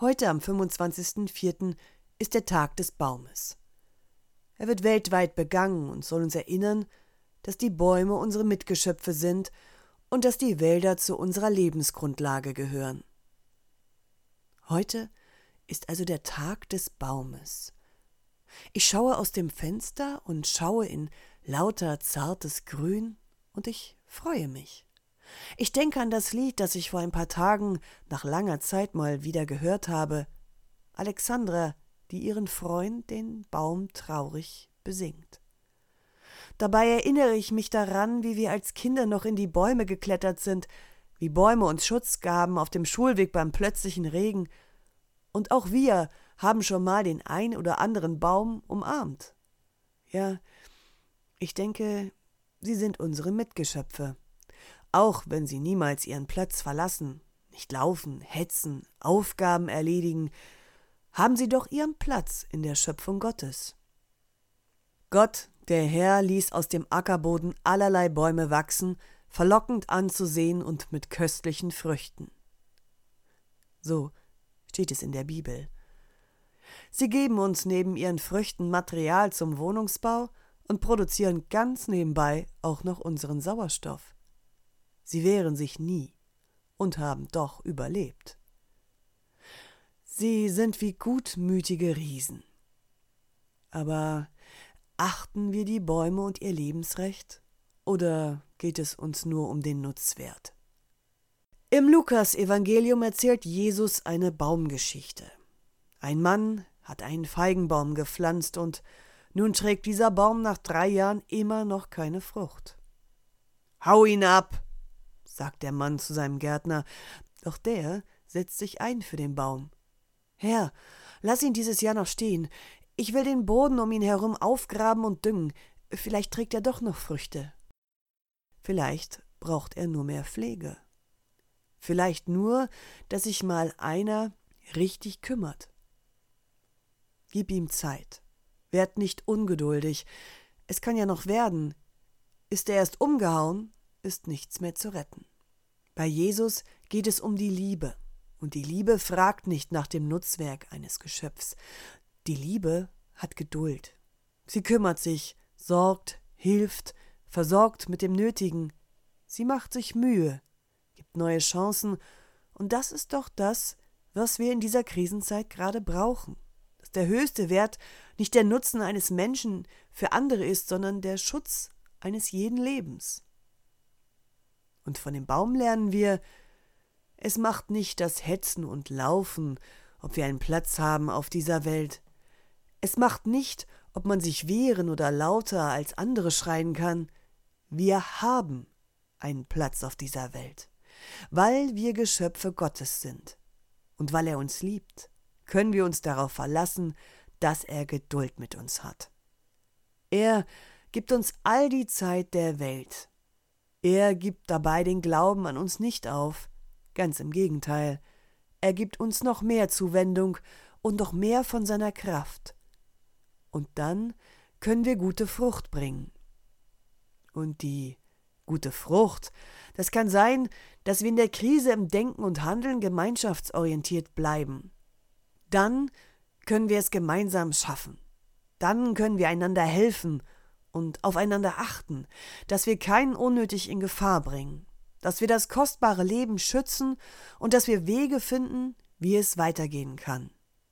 Heute am 25.04. ist der Tag des Baumes. Er wird weltweit begangen und soll uns erinnern, dass die Bäume unsere Mitgeschöpfe sind und dass die Wälder zu unserer Lebensgrundlage gehören. Heute ist also der Tag des Baumes. Ich schaue aus dem Fenster und schaue in lauter zartes Grün und ich freue mich. Ich denke an das Lied, das ich vor ein paar Tagen nach langer Zeit mal wieder gehört habe. Alexandra, die ihren Freund, den Baum, traurig besingt. Dabei erinnere ich mich daran, wie wir als Kinder noch in die Bäume geklettert sind, wie Bäume uns Schutz gaben auf dem Schulweg beim plötzlichen Regen. Und auch wir haben schon mal den ein oder anderen Baum umarmt. Ja, ich denke, sie sind unsere Mitgeschöpfe. Auch wenn sie niemals ihren Platz verlassen, nicht laufen, hetzen, Aufgaben erledigen, haben sie doch ihren Platz in der Schöpfung Gottes. Gott, der Herr, ließ aus dem Ackerboden allerlei Bäume wachsen, verlockend anzusehen und mit köstlichen Früchten. So steht es in der Bibel. Sie geben uns neben ihren Früchten Material zum Wohnungsbau und produzieren ganz nebenbei auch noch unseren Sauerstoff. Sie wehren sich nie und haben doch überlebt. Sie sind wie gutmütige Riesen. Aber achten wir die Bäume und ihr Lebensrecht? Oder geht es uns nur um den Nutzwert? Im Lukas-Evangelium erzählt Jesus eine Baumgeschichte. Ein Mann hat einen Feigenbaum gepflanzt und nun trägt dieser Baum nach 3 Jahren immer noch keine Frucht. »Hau ihn ab«, sagt der Mann zu seinem Gärtner, doch der setzt sich ein für den Baum. »Herr, lass ihn dieses Jahr noch stehen. Ich will den Boden um ihn herum aufgraben und düngen. Vielleicht trägt er doch noch Früchte. Vielleicht braucht er nur mehr Pflege. Vielleicht nur, dass sich mal einer richtig kümmert. Gib ihm Zeit. Werd nicht ungeduldig. Es kann ja noch werden. Ist er erst umgehauen, ist nichts mehr zu retten. Bei Jesus geht es um die Liebe. Und die Liebe fragt nicht nach dem Nutzwerk eines Geschöpfs. Die Liebe hat Geduld. Sie kümmert sich, sorgt, hilft, versorgt mit dem Nötigen. Sie macht sich Mühe, gibt neue Chancen. Und das ist doch das, was wir in dieser Krisenzeit gerade brauchen. Dass der höchste Wert nicht der Nutzen eines Menschen für andere ist, sondern der Schutz eines jeden Lebens. Und von dem Baum lernen wir, es macht nicht das Hetzen und Laufen, ob wir einen Platz haben auf dieser Welt. Es macht nicht, ob man sich wehren oder lauter als andere schreien kann. Wir haben einen Platz auf dieser Welt, weil wir Geschöpfe Gottes sind. Und weil er uns liebt, können wir uns darauf verlassen, dass er Geduld mit uns hat. Er gibt uns all die Zeit der Welt. Er gibt dabei den Glauben an uns nicht auf. Ganz im Gegenteil. Er gibt uns noch mehr Zuwendung und noch mehr von seiner Kraft. Und dann können wir gute Frucht bringen. Und die gute Frucht, das kann sein, dass wir in der Krise im Denken und Handeln gemeinschaftsorientiert bleiben. Dann können wir es gemeinsam schaffen. Dann können wir einander helfen und aufeinander achten, dass wir keinen unnötig in Gefahr bringen, dass wir das kostbare Leben schützen und dass wir Wege finden, wie es weitergehen kann.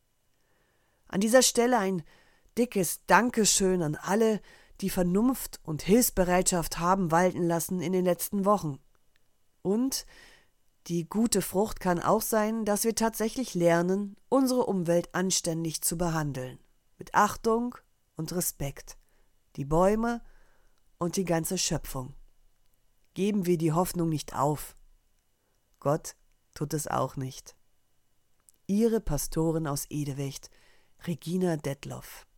An dieser Stelle ein dickes Dankeschön an alle, die Vernunft und Hilfsbereitschaft haben walten lassen in den letzten Wochen. Und die gute Frucht kann auch sein, dass wir tatsächlich lernen, unsere Umwelt anständig zu behandeln, mit Achtung und Respekt, die Bäume und die ganze Schöpfung. Geben wir die Hoffnung nicht auf. Gott tut es auch nicht. Ihre Pastorin aus Edewecht, Regina Detloff.